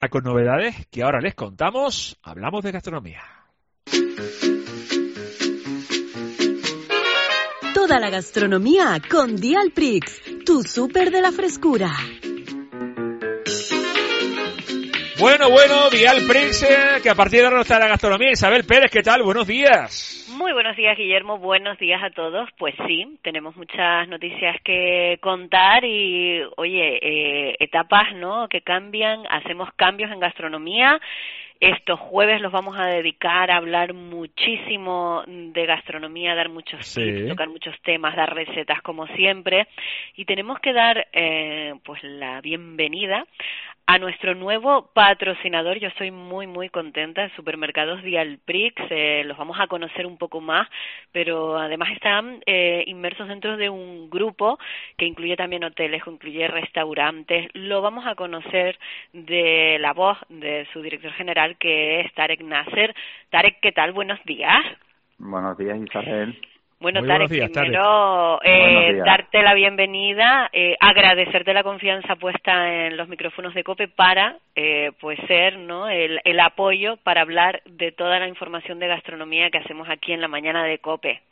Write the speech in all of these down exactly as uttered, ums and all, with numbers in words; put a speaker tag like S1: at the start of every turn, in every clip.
S1: Con novedades que ahora les contamos, hablamos de gastronomía.
S2: Toda la gastronomía con Dialprix, tu súper de la frescura.
S1: Bueno, bueno, Dialprix, eh, que a partir de ahora no está la gastronomía. Isabel Pérez, ¿qué tal? Buenos días.
S3: Muy buenos días, Guillermo. Buenos días a todos. Pues sí, tenemos muchas noticias que contar y, oye, eh, etapas, ¿no?, que cambian, hacemos cambios en gastronomía. Estos jueves los vamos a dedicar a hablar muchísimo de gastronomía, dar muchos
S1: sí.
S3: tips, tocar muchos temas, dar recetas como siempre. Y tenemos que dar eh, pues la bienvenida a nuestro nuevo patrocinador. Yo estoy muy, muy contenta. Supermercados Dialprix, eh, los vamos a conocer un poco más, pero además están eh, inmersos dentro de un grupo que incluye también hoteles, incluye restaurantes. Lo vamos a conocer de la voz de su director general, que es Tarek Nasser. Tarek, ¿qué tal? Buenos días.
S4: Buenos días, Isabel.
S3: Bueno,
S1: Muy
S3: Tarek,
S1: días,
S3: primero
S1: Tarek.
S3: Eh, darte la bienvenida, eh, agradecerte la confianza puesta en los micrófonos de COPE para eh, pues ser, ¿no?, el, el apoyo para hablar de toda la información de gastronomía que hacemos aquí en la mañana de COPE.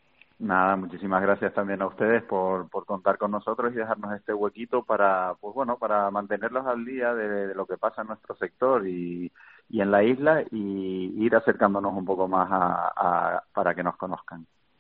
S4: Nada, muchísimas gracias también a ustedes por, por contar con nosotros y dejarnos este huequito para, pues bueno, para mantenerlos al día de, de lo que pasa en nuestro sector y, y en la isla, y ir acercándonos un poco más a, a, para que nos conozcan.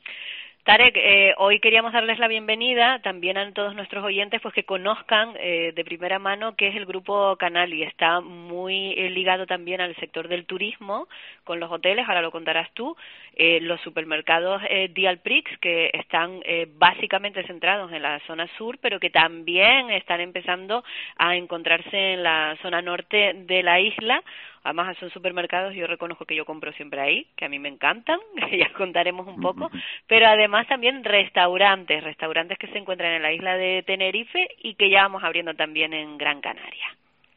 S3: Tarek, eh, hoy queríamos darles la bienvenida también a todos nuestros oyentes, pues que conozcan eh, de primera mano qué es el Grupo Canali. Está muy eh, ligado también al sector del turismo, con los hoteles, ahora lo contarás tú, eh, los supermercados eh, Dialprix, que están eh, básicamente centrados en la zona sur, pero que también están empezando a encontrarse en la zona norte de la isla. Además son supermercados, yo reconozco que yo compro siempre ahí, que a mí me encantan, ya contaremos un poco, pero además también restaurantes, restaurantes que se encuentran en la isla de Tenerife y que ya vamos abriendo también en Gran Canaria.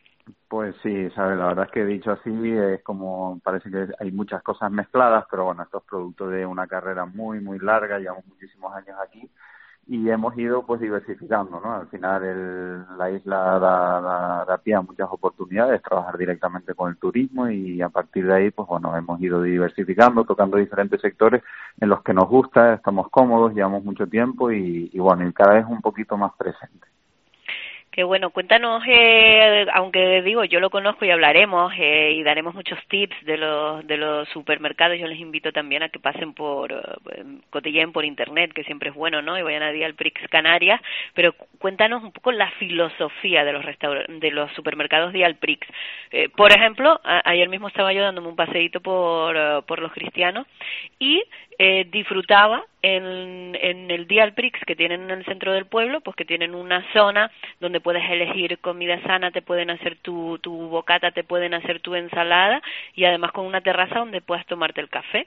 S4: Pues sí, ¿sabes? La verdad es que dicho así es como, parece que hay muchas cosas mezcladas, pero bueno, esto es producto de una carrera muy, muy larga, llevamos muchísimos años aquí y hemos ido pues diversificando, ¿no? Al final el, la isla da, da, da pie a muchas oportunidades, trabajar directamente con el turismo, y a partir de ahí pues bueno, hemos ido diversificando, tocando diferentes sectores en los que nos gusta, estamos cómodos, llevamos mucho tiempo y, y bueno, y cada vez un poquito más presente.
S3: Qué bueno, cuéntanos, eh, aunque digo, yo lo conozco y hablaremos eh, y daremos muchos tips de los de los supermercados. Yo les invito también a que pasen por, eh, cotilleen por internet, que siempre es bueno, ¿no?, y vayan a Dialprix Canarias, pero cuéntanos un poco la filosofía de los restaur- de los supermercados Dialprix. Eh, por ejemplo, a- ayer mismo estaba yo dándome un paseíto por, uh, por los Cristianos y eh, disfrutaba en, en el Dialprix que tienen en el centro del pueblo, pues que tienen una zona donde puedes elegir comida sana, te pueden hacer tu, tu bocata, te pueden hacer tu ensalada, y además con una terraza donde puedas tomarte el café.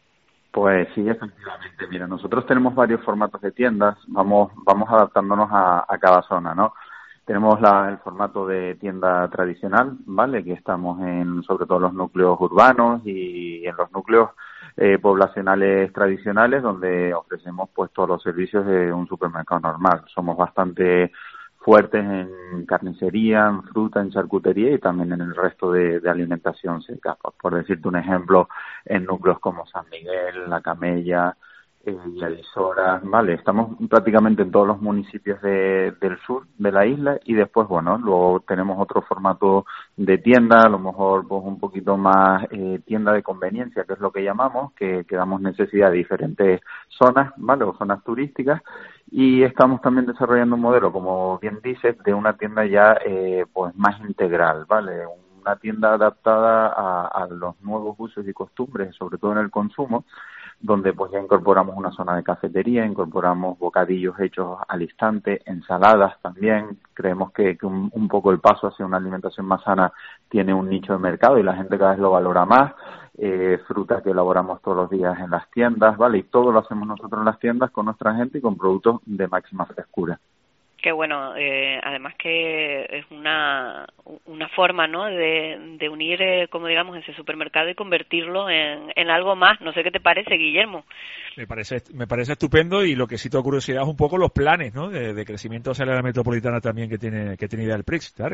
S4: Pues sí, efectivamente. Mira, nosotros tenemos varios formatos de tiendas, vamos vamos adaptándonos a, a cada zona, ¿no? Tenemos la, el formato de tienda tradicional, ¿vale?, que estamos en sobre todo en los núcleos urbanos y en los núcleos eh, poblacionales tradicionales, donde ofrecemos pues todos los servicios de un supermercado normal. Somos bastante fuertes en carnicería, en fruta, en charcutería y también en el resto de, de alimentación seca. Por decirte un ejemplo, en núcleos como San Miguel, La Camella eh, y Alisora, vale, estamos prácticamente en todos los municipios de, del sur de la isla, y después, bueno, luego tenemos otro formato de tienda, a lo mejor pues un poquito más eh, tienda de conveniencia, que es lo que llamamos, que, que damos necesidad de diferentes zonas, vale, o zonas turísticas. Y estamos también desarrollando un modelo, como bien dices, de una tienda ya eh, pues más integral, ¿vale? Una tienda adaptada a, a los nuevos usos y costumbres, sobre todo en el consumo, donde pues ya incorporamos una zona de cafetería, incorporamos bocadillos hechos al instante, ensaladas también. Creemos que, que un, un poco el paso hacia una alimentación más sana tiene un nicho de mercado y la gente cada vez lo valora más. Eh, fruta que elaboramos todos los días en las tiendas, ¿vale? Y todo lo hacemos nosotros en las tiendas con nuestra gente y con productos de máxima frescura.
S3: Qué bueno, eh, además que es una una forma, ¿no?, de, de unir, eh, como digamos, ese supermercado y convertirlo en, en algo más. No sé qué te parece, Guillermo.
S1: Me parece me parece estupendo, y lo que sí tengo curiosidad es un poco los planes, ¿no?, de, de crecimiento hacia la metropolitana también que tiene que tiene Dialprix, Tarek.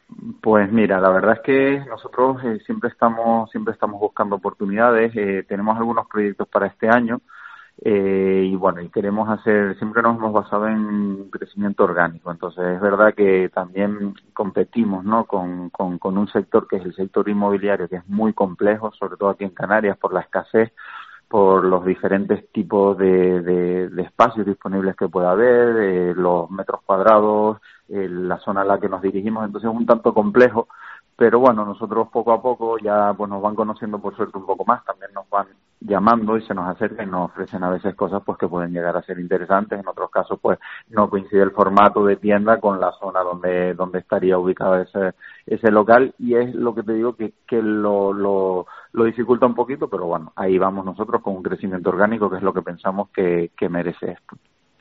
S4: Pues mira, la verdad es que nosotros eh, siempre estamos siempre estamos buscando oportunidades. Eh, tenemos algunos proyectos para este año eh, y bueno, y queremos hacer, siempre nos hemos basado en crecimiento orgánico. Entonces es verdad que también competimos, ¿no? Con, con, con un sector que es el sector inmobiliario, que es muy complejo, sobre todo aquí en Canarias, por la escasez, por los diferentes tipos de, de, de espacios disponibles que pueda haber, eh, los metros cuadrados, eh, la zona a la que nos dirigimos, entonces es un tanto complejo, pero bueno, nosotros poco a poco ya pues nos van conociendo por suerte un poco más, también nos van llamando y se nos acercan y nos ofrecen a veces cosas pues que pueden llegar a ser interesantes, en otros casos pues no coincide el formato de tienda con la zona donde donde estaría ubicado ese ese local y es lo que te digo que que lo lo lo dificulta un poquito, pero bueno, ahí vamos nosotros con un crecimiento orgánico que es lo que pensamos que que merece esto.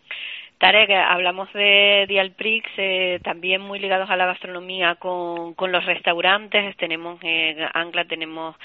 S3: Tarek, hablamos de Dialprix, eh, también muy ligados a la gastronomía con, con los restaurantes. Tenemos en Ancla, tenemos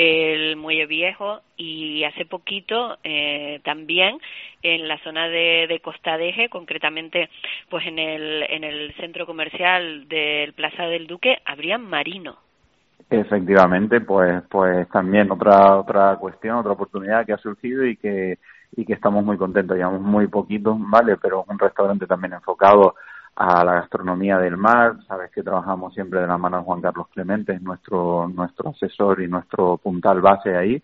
S3: el Muelle Viejo y hace poquito eh, también en la zona de, de Costa de Eje, concretamente pues en el, en el centro comercial del Plaza del Duque, habrían Marino.
S4: Efectivamente, pues pues también otra otra cuestión, otra oportunidad que ha surgido y que y que estamos muy contentos. Llevamos muy poquitos, ¿vale? Pero es un restaurante también enfocado a la gastronomía del mar. Sabes que trabajamos siempre de la mano de Juan Carlos Clemente, es nuestro nuestro asesor y nuestro puntal base ahí.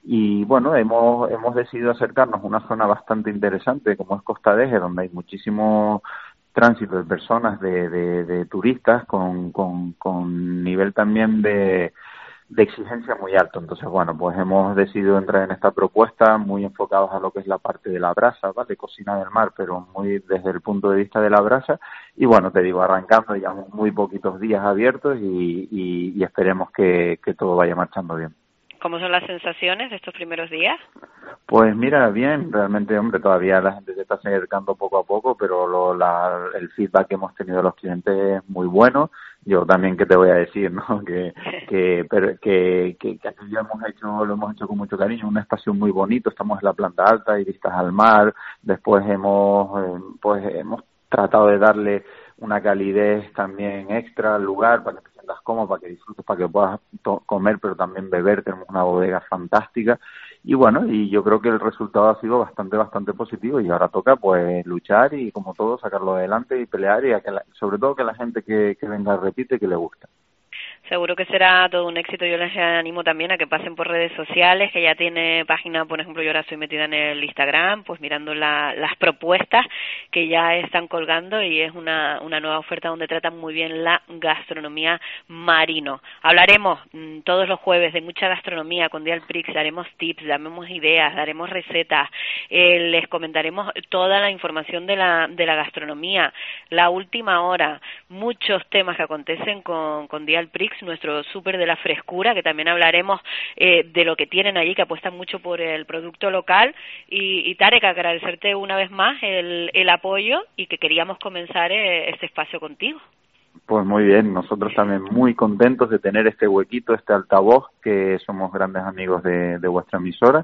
S4: Y bueno, hemos hemos decidido acercarnos a una zona bastante interesante como es Costa de Eje, donde hay muchísimo tránsito de personas, de, de, de turistas con, con, con nivel también de, de exigencia muy alto. Entonces, bueno, pues hemos decidido entrar en esta propuesta muy enfocados a lo que es la parte de la brasa, ¿vale? De cocina del mar, pero muy desde el punto de vista de la brasa. Y bueno, te digo, arrancando, llevamos muy poquitos días abiertos y, y, y esperemos que, que todo vaya marchando bien.
S3: ¿Cómo son las sensaciones de estos primeros días?
S4: Pues mira, bien, realmente, hombre, todavía la gente se está acercando poco a poco, pero lo, la, el feedback que hemos tenido de los clientes es muy bueno. Yo también, ¿qué te voy a decir, no? Que que pero, que, que, que aquí ya hemos hecho, lo hemos hecho con mucho cariño, un espacio muy bonito, estamos en la planta alta y vistas al mar. Después hemos, eh, pues hemos tratado de darle una calidez también extra al lugar para que te sientas cómodo, para que disfrutes, para que puedas to- comer, pero también beber. Tenemos una bodega fantástica y bueno, y yo creo que el resultado ha sido bastante, bastante positivo y ahora toca pues luchar y como todo sacarlo adelante y pelear y a que la, sobre todo que la gente que, que venga repite que le gusta.
S3: Seguro que será todo un éxito. Yo les animo también a que pasen por redes sociales, que ya tiene página, por ejemplo, yo ahora estoy metida en el Instagram, pues mirando la, las propuestas que ya están colgando y es una, una nueva oferta donde tratan muy bien la gastronomía marino. Hablaremos mmm, todos los jueves de mucha gastronomía con Dialprix, daremos tips, daremos ideas, daremos recetas, eh, les comentaremos toda la información de la, de la gastronomía, la última hora, muchos temas que acontecen con, con Dialprix, nuestro súper de la frescura, que también hablaremos eh, de lo que tienen allí, que apuestan mucho por el producto local. Y, y Tarek, agradecerte una vez más el, el apoyo y que queríamos comenzar eh, este espacio contigo.
S4: Pues muy bien, nosotros también muy contentos de tener este huequito, este altavoz, que somos grandes amigos de, de vuestra emisora.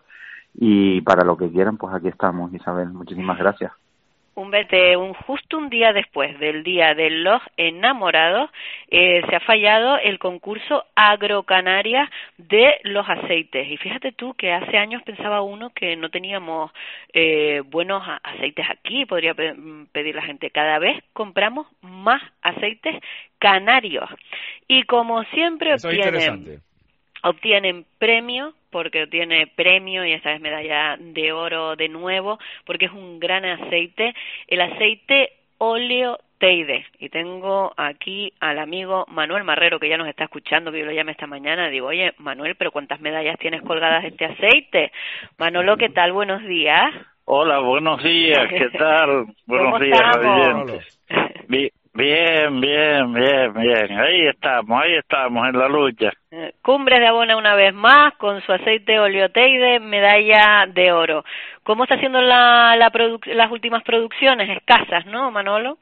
S4: Y para lo que quieran, pues aquí estamos, Isabel. Muchísimas gracias.
S3: Un vete, un justo un día después del Día de los Enamorados, eh, se ha fallado el concurso Agrocanarias de los aceites. Y fíjate tú que hace años pensaba uno que no teníamos eh, buenos aceites aquí, podría pe- pedir la gente. Cada vez compramos más aceites canarios. Y como siempre
S1: Eso es
S3: obtienen...
S1: interesante.
S3: Obtienen premio, porque obtiene premio y esta vez medalla de oro de nuevo, porque es un gran aceite, el aceite óleo Teide. Y tengo aquí al amigo Manuel Marrero, que ya nos está escuchando, que yo lo llamé esta mañana. Digo, oye, Manuel, ¿pero cuántas medallas tienes colgadas de este aceite? Manolo, ¿qué tal? Buenos días.
S5: Hola, buenos días, ¿qué tal? Buenos
S3: ¿Cómo
S5: días,
S3: estamos?
S5: oyentes. Bi- Bien, bien, bien, bien. Ahí estamos, ahí estamos en la lucha.
S3: Cumbres de Abona una vez más con su aceite oleoteide, medalla de oro. ¿Cómo está haciendo la, la produc- las últimas producciones? Escasas, ¿no, Manolo?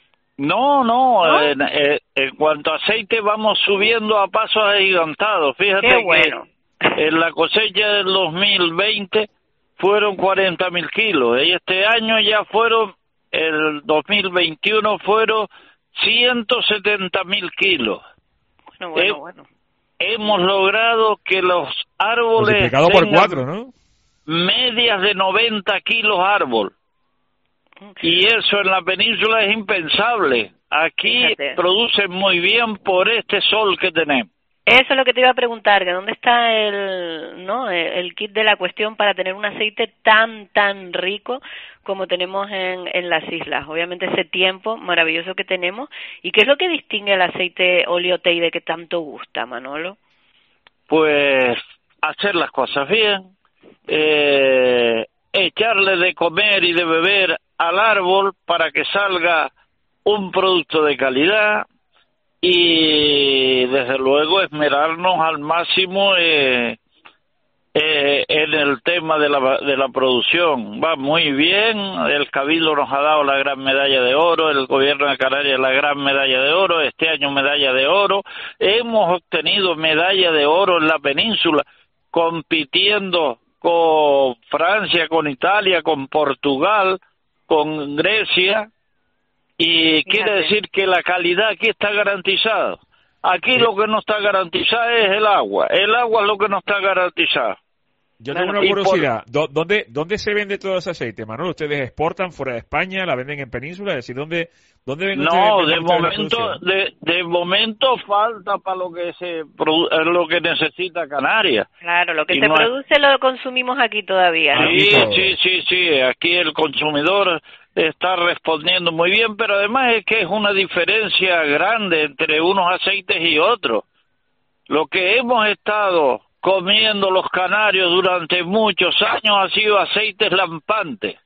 S5: No, no,
S3: ¿No?
S5: En, en, en cuanto a aceite vamos subiendo a pasos agigantados. Fíjate
S3: Qué bueno.
S5: que en la cosecha del dos mil veinte fueron cuarenta mil kilos y este año ya fueron, el dos mil veintiuno fueron ciento setenta mil kilos.
S3: Bueno, bueno,
S5: eh,
S3: bueno.
S5: Hemos logrado que los árboles
S1: multiplicado por cuatro, ¿no?
S5: Medias de noventa kilos árbol. Y eso en la península es impensable. Aquí
S3: Fíjate.
S5: producen muy bien por este sol que tenemos.
S3: Eso es lo que te iba a preguntar, que dónde está el, ¿no? el, el kit de la cuestión para tener un aceite tan, tan rico como tenemos en, en las islas. Obviamente ese tiempo maravilloso que tenemos. ¿Y qué es lo que distingue el aceite oleoteide que tanto gusta, Manolo?
S5: Pues hacer las cosas bien, eh, echarle de comer y de beber al árbol para que salga un producto de calidad, y desde luego esmerarnos al máximo eh, eh, en el tema de la, de la producción. Va muy bien, el Cabildo nos ha dado la gran medalla de oro, el gobierno de Canarias la gran medalla de oro, este año medalla de oro, hemos obtenido medalla de oro en la península compitiendo con Francia, con Italia, con Portugal, con Grecia. Y
S3: Fíjate.
S5: Quiere decir que la calidad aquí está garantizada. Aquí sí. Lo que no está garantizado es el agua. El agua es lo que no está garantizado.
S1: Yo tengo una curiosidad. Por... ¿Dónde, ¿Dónde se vende todo ese aceite, Manuel? ¿Ustedes exportan fuera de España? ¿La venden en península? Es decir, ¿dónde, dónde ven ustedes?
S5: No, de momento, de, de momento falta para lo que se lo que necesita Canarias.
S3: Claro, lo que
S5: y
S3: se
S5: no
S3: produce
S5: es...
S3: lo consumimos aquí todavía, ¿no?
S5: Sí, sí, sí, sí. Aquí el consumidor está respondiendo muy bien, pero además es que es una diferencia grande entre unos aceites y otros. Lo que hemos estado comiendo los canarios durante muchos años ha sido aceites lampantes.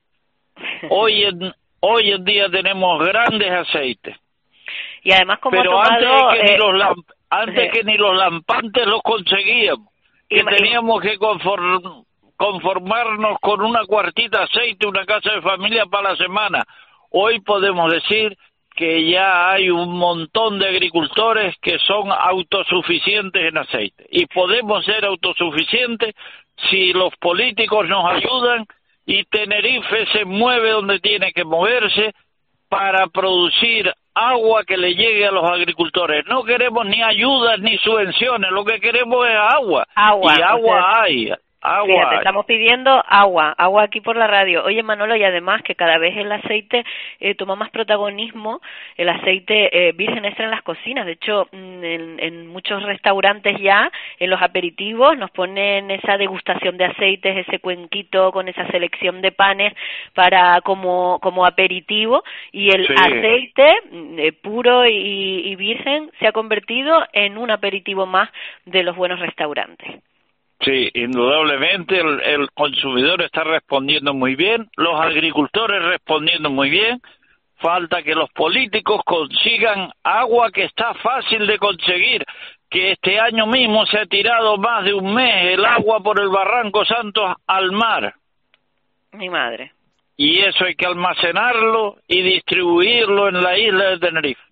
S5: Hoy en hoy en día tenemos grandes aceites.
S3: Y además como
S5: pero
S3: ha tomado,
S5: antes, que,
S3: eh,
S5: ni los lamp antes eh, que ni los lampantes los conseguíamos, que teníamos que conform conformarnos con una cuartita de aceite, una casa de familia para la semana. Hoy podemos decir que ya hay un montón de agricultores que son autosuficientes en aceite. Y podemos ser autosuficientes si los políticos nos ayudan y Tenerife se mueve donde tiene que moverse para producir agua que le llegue a los agricultores. No queremos ni ayudas ni subvenciones, lo que queremos es agua.
S3: Agua.
S5: Y agua
S3: O sea,
S5: hay. Agua.
S3: Fíjate, estamos pidiendo agua, agua aquí por la radio. Oye, Manolo, y además que cada vez el aceite eh, toma más protagonismo, el aceite eh, virgen extra en las cocinas. De hecho, en, en muchos restaurantes ya, en los aperitivos, nos ponen esa degustación de aceites, ese cuenquito con esa selección de panes para como como aperitivo. Y el
S5: sí.
S3: aceite eh, puro y, y virgen se ha convertido en un aperitivo más de los buenos restaurantes.
S5: Sí, indudablemente el, el consumidor está respondiendo muy bien, los agricultores respondiendo muy bien, falta que los políticos consigan agua que está fácil de conseguir, que este año mismo se ha tirado más de un mes el agua por el Barranco Santos al mar.
S3: Mi madre.
S5: Y eso hay que almacenarlo y distribuirlo en la isla de Tenerife.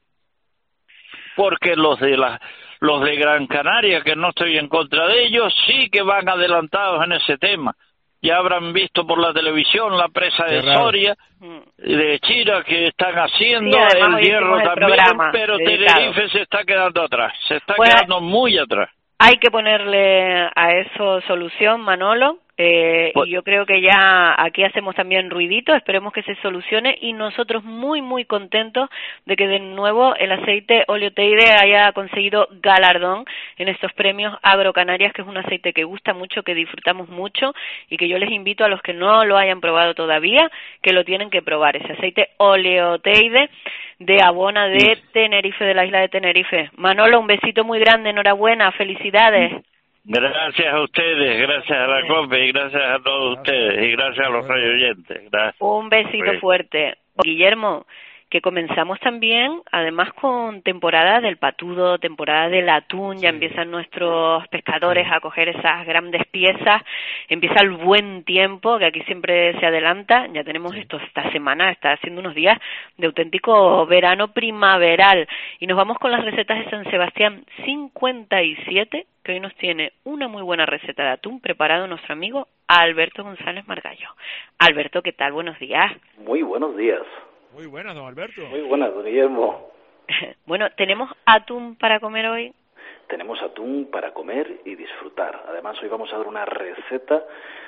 S5: Porque los de la... Los de Gran Canaria, que no estoy en contra de ellos, sí que van adelantados en ese tema. Ya habrán visto por la televisión la presa de Soria, de Chira, que están haciendo,
S3: sí,
S5: el hierro
S3: el
S5: también, pero
S3: dedicado.
S5: Tenerife se está quedando atrás, se está
S3: pues,
S5: quedando muy atrás.
S3: Hay que ponerle a eso solución, Manolo. Eh, y yo creo que ya aquí hacemos también ruidito, esperemos que se solucione y nosotros muy muy contentos de que de nuevo el aceite oleoteide haya conseguido galardón en estos premios Agrocanarias, que es un aceite que gusta mucho, que disfrutamos mucho y que yo les invito a los que no lo hayan probado todavía, que lo tienen que probar, ese aceite oleoteide de Abona de sí. Tenerife, de la isla de Tenerife. Manolo, un besito muy grande, enhorabuena, felicidades.
S5: Gracias a ustedes, gracias a la COPE y gracias a todos ustedes y gracias a los radioyentes. Gracias.
S3: Un besito sí. fuerte. Guillermo, que comenzamos también, además con temporada del patudo, temporada del atún, sí. ya empiezan nuestros pescadores sí. a coger esas grandes piezas, empieza el buen tiempo, que aquí siempre se adelanta, ya tenemos sí. esto esta semana, está haciendo unos días de auténtico verano primaveral, y nos vamos con las recetas de San Sebastián cincuenta y siete, que hoy nos tiene una muy buena receta de atún preparado nuestro amigo Alberto González Margallo. Alberto, ¿qué tal? Buenos días.
S6: Muy buenos días.
S1: Muy buenas, don Alberto.
S6: Muy buenas, don Guillermo.
S3: Bueno, ¿tenemos atún para comer hoy?
S6: tenemos atún para comer y disfrutar. Además, hoy vamos a dar una receta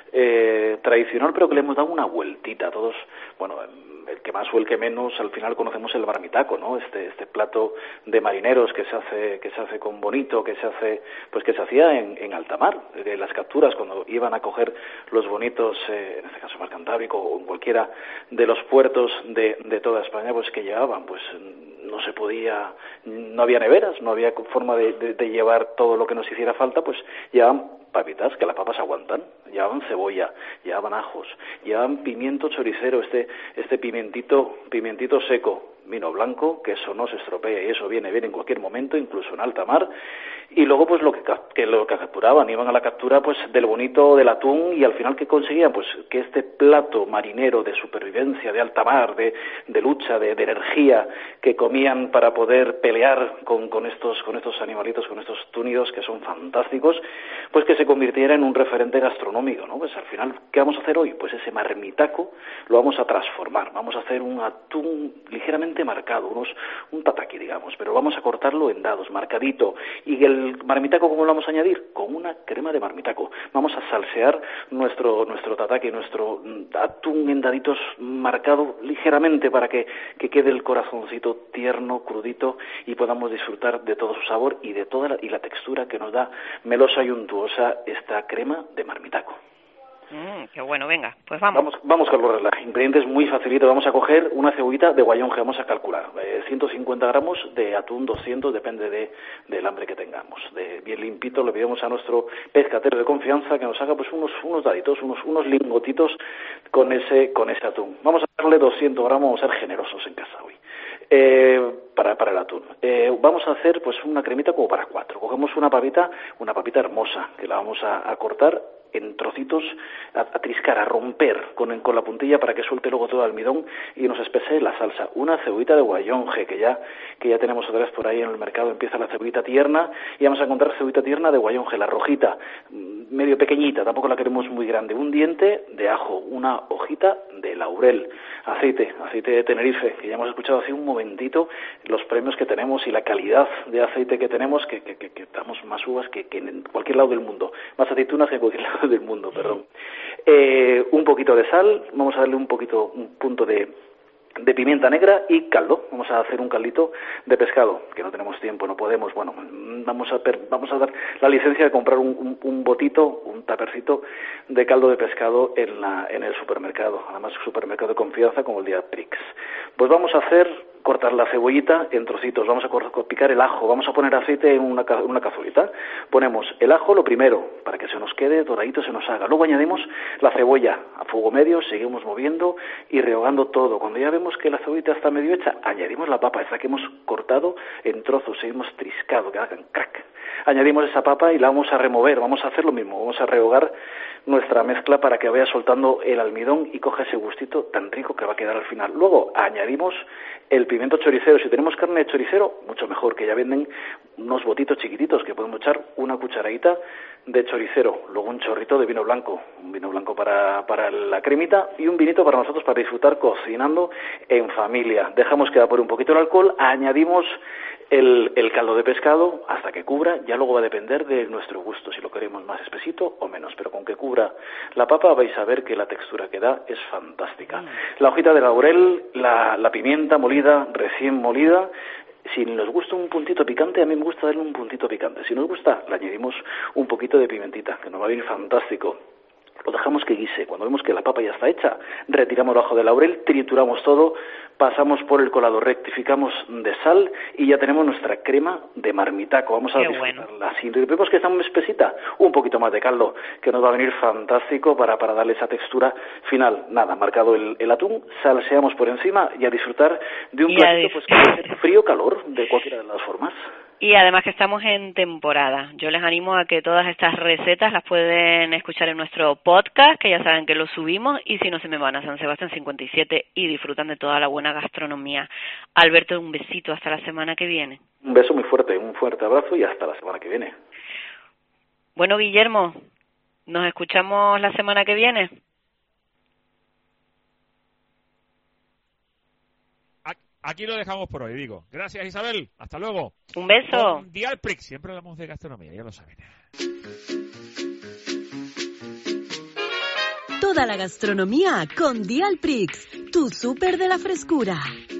S6: eh, tradicional, pero que le hemos dado una vueltita a todos. Bueno, el que más o el que menos, al final conocemos el marmitaco, ¿no? Este este plato de marineros que se hace que se hace con bonito, que se hace pues que se hacía en, en alta mar, de las capturas cuando iban a coger los bonitos, eh, en este caso mar Cantábrico o en cualquiera de los puertos de, de toda España, pues que llevaban, pues no se podía, no había neveras, no había forma de, de, de llevar todo lo que nos hiciera falta, pues llevaban papitas, que las papas aguantan, llevaban cebolla, llevaban ajos, llevaban pimiento choricero, este este pimentito, pimentito seco, vino blanco, que eso no se estropea y eso viene bien en cualquier momento, incluso en alta mar, y luego pues lo que, que lo que capturaban, iban a la captura pues del bonito del atún, y al final ¿qué conseguían? Pues que este plato marinero de supervivencia, de alta mar, de, de lucha, de, de energía, que comían para poder pelear con, con estos con estos animalitos, con estos túnidos que son fantásticos, pues que se convirtiera en un referente gastronómico, ¿no? Pues al final, ¿qué vamos a hacer hoy? Pues ese marmitaco lo vamos a transformar, vamos a hacer un atún ligeramente marcado, unos un tataki, digamos, pero vamos a cortarlo en dados, marcadito. ¿Y el marmitaco cómo lo vamos a añadir? Con una crema de marmitaco. Vamos a salsear nuestro nuestro tataki, nuestro atún en daditos marcado ligeramente para que, que quede el corazoncito tierno, crudito, y podamos disfrutar de todo su sabor y de toda la, y la textura que nos da melosa y untuosa esta crema de marmitaco.
S3: Mm, qué bueno, venga, pues vamos.
S6: Vamos, vamos con los ingredientes muy facilitos. Vamos a coger una cebollita de guayonje, vamos a calcular, eh, ciento cincuenta gramos de atún, doscientos, depende de, del hambre que tengamos. De bien limpito, le pedimos a nuestro pescatero de confianza que nos haga pues unos unos daditos, unos unos lingotitos con ese con ese atún. Vamos a darle doscientos gramos, vamos a ser generosos en casa hoy. Eh, para, para el atún. Eh, vamos a hacer pues una cremita como para cuatro. Cogemos una papita, una papita hermosa, que la vamos a, a cortar en trocitos, a, a triscar, a romper con, con la puntilla para que suelte luego todo el almidón y nos espese la salsa. Una cebollita de guayonje, que ya que ya tenemos otra vez por ahí en el mercado, empieza la cebollita tierna, y vamos a encontrar cebollita tierna de guayonje, la rojita, medio pequeñita, tampoco la queremos muy grande. Un diente de ajo, una hojita de laurel, aceite, aceite de Tenerife, que ya hemos escuchado hace un momentito los premios que tenemos y la calidad de aceite que tenemos, que, que, que, que damos más uvas que, que en cualquier lado del mundo, más aceitunas que en cualquier lado del mundo, perdón. Eh, un poquito de sal, vamos a darle un poquito, un punto de de pimienta negra y caldo. Vamos a hacer un caldito de pescado, que no tenemos tiempo, no podemos, bueno, vamos a per, vamos a dar la licencia de comprar un, un, un botito, un tapercito de caldo de pescado en la en el supermercado, además supermercado de confianza como el Dial Prix. Pues vamos a hacer cortar la cebollita en trocitos, vamos a picar el ajo, vamos a poner aceite en una, una cazuelita, ponemos el ajo lo primero, para que se nos quede doradito, se nos haga, luego añadimos la cebolla a fuego medio, seguimos moviendo y rehogando todo. Cuando ya vemos que la cebollita está medio hecha, añadimos la papa, esa que hemos cortado en trozos, hemos triscado, que hagan crack. Añadimos esa papa y la vamos a remover, vamos a hacer lo mismo, vamos a rehogar nuestra mezcla para que vaya soltando el almidón y coja ese gustito tan rico que va a quedar al final. Luego añadimos el pimiento choricero, si tenemos carne de choricero, mucho mejor, que ya venden unos botitos chiquititos que podemos echar una cucharadita de choricero, luego un chorrito de vino blanco, un vino blanco para, para la cremita y un vinito para nosotros para disfrutar cocinando en familia. Dejamos que evapore un poquito el alcohol, añadimos el, el caldo de pescado hasta que cubra, ya luego va a depender de nuestro gusto, si lo queremos más espesito o menos, pero con que cubra la papa vais a ver que la textura que da es fantástica. La hojita de laurel, la, la pimienta molida, recién molida. Si nos gusta un puntito picante, a mí me gusta darle un puntito picante. Si nos gusta, le añadimos un poquito de pimentita, que nos va a venir fantástico. Lo dejamos que guise. Cuando vemos que la papa ya está hecha, retiramos el ajo de laurel, trituramos todo, pasamos por el colador, rectificamos de sal y ya tenemos nuestra crema de marmitaco. Vamos a
S3: Qué
S6: disfrutarla.
S3: bueno.
S6: Si vemos que está muy espesita, un poquito más de caldo, que nos va a venir fantástico para, para darle esa textura final. Nada, marcado el, el atún, salseamos por encima y a disfrutar de un
S3: Y
S6: platito
S3: a
S6: pues que puede ser frío o calor, de cualquiera de las formas.
S3: Y además que estamos en temporada. Yo les animo a que todas estas recetas las pueden escuchar en nuestro podcast, que ya saben que lo subimos, y si no se me van a San Sebastián cincuenta y siete y disfrutan de toda la buena gastronomía. Alberto, un besito, hasta la semana que viene.
S6: Un beso muy fuerte, un fuerte abrazo y hasta la semana que viene.
S3: Bueno, Guillermo, ¿nos escuchamos la semana que viene?
S1: aquí lo dejamos por hoy, digo. Gracias, Isabel. Hasta luego.
S3: Un beso.
S1: Con Dialprix, siempre hablamos de gastronomía, ya lo saben.
S2: Toda la gastronomía con Dialprix, tu súper de la frescura.